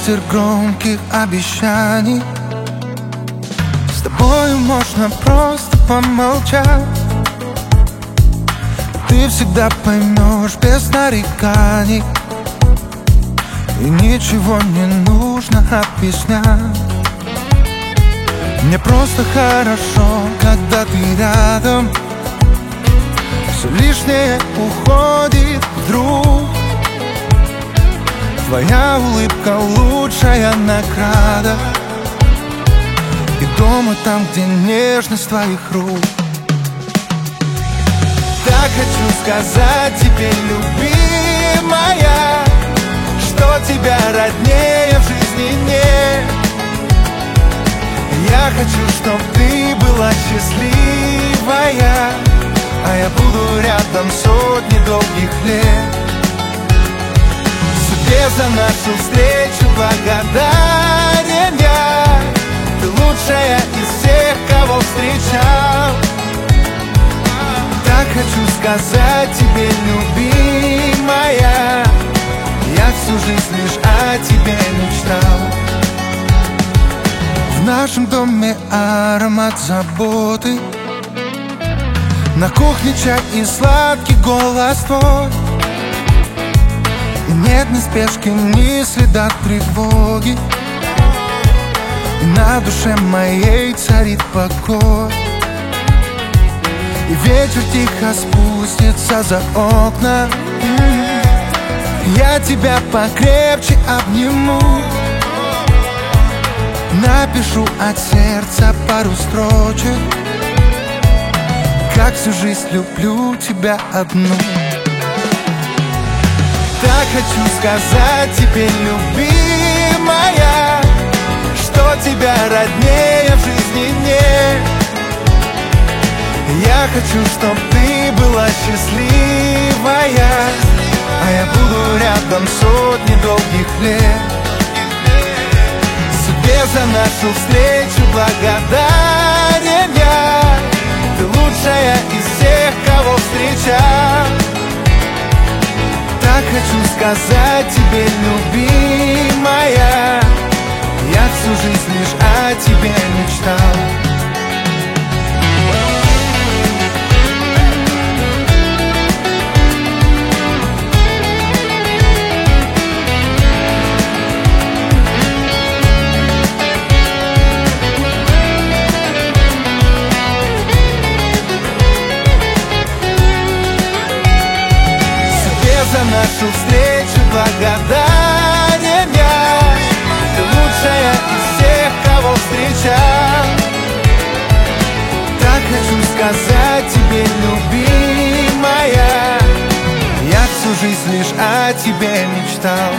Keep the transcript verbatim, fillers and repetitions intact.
ветер громких обещаний. С тобою можно просто помолчать. Ты всегда поймешь без нареканий, и ничего не нужно объяснять. Мне просто хорошо, когда ты рядом. Все лишнее уходит вдруг. Твоя улыбка лучшая награда, и дома там, где нежность твоих рук. Так хочу сказать тебе, любимая, что тебя роднее в жизни нет. Я хочу, чтоб ты была счастливая, а я буду рядом сотни долгих лет. Судьбе за нашу встречу благодарен я. Ты лучшая из всех, кого встречал. Так хочу сказать тебе, любимая, я всю жизнь лишь о тебе мечтал. В нашем доме аромат заботы, на кухне чай и сладкий голос твой. И нет ни спешки, ни следа тревоги, и на душе моей царит покой. И ветер тихо спустится за окна. Я тебя покрепче обниму, напишу от сердца пару строчек, как всю жизнь люблю тебя одну. Так хочу сказать тебе, любимая, что тебя роднее в жизни нет. Я хочу, чтоб ты была счастливая, а я буду рядом сотни долгих лет. Судьбе за нашу встречу благодарен я. Ты лучшая из всех, кого встречал. Так хочу сказать тебе, любимая, я всю жизнь лишь о тебе мечтал. За нашу встречу благодарен я. Ты лучшая из всех, кого встречал. Так хочу сказать тебе, любимая, я всю жизнь лишь о тебе мечтал.